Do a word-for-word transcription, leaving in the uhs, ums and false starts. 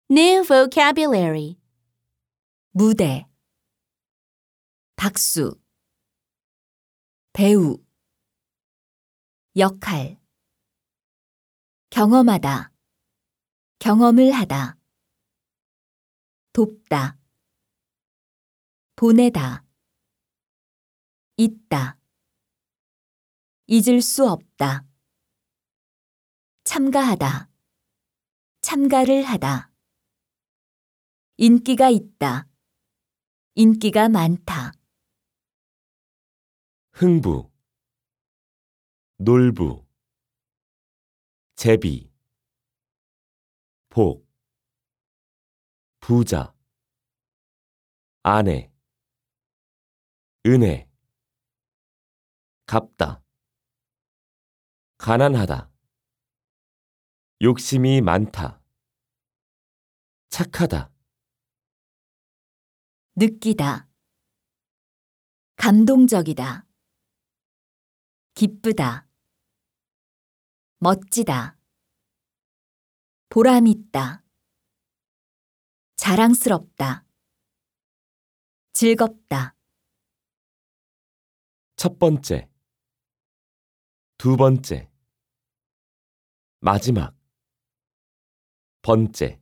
New vocabulary. 무대, 박수, 배우, 역할, 경험하다, 경험을 하다, 돕다, 보내다, 있다, 잊을 수 없다, 참가하다, 참가를 하다, 인기가 있다, 인기가 많다. 흥부, 놀부, 제비, 복, 부자, 아내, 은혜, 갚다, 가난하다, 욕심이 많다, 착하다. 느끼다, 감동적이다, 기쁘다, 멋지다, 보람있다, 자랑스럽다, 즐겁다. 첫 번째, 두 번째, 마지막, 번째.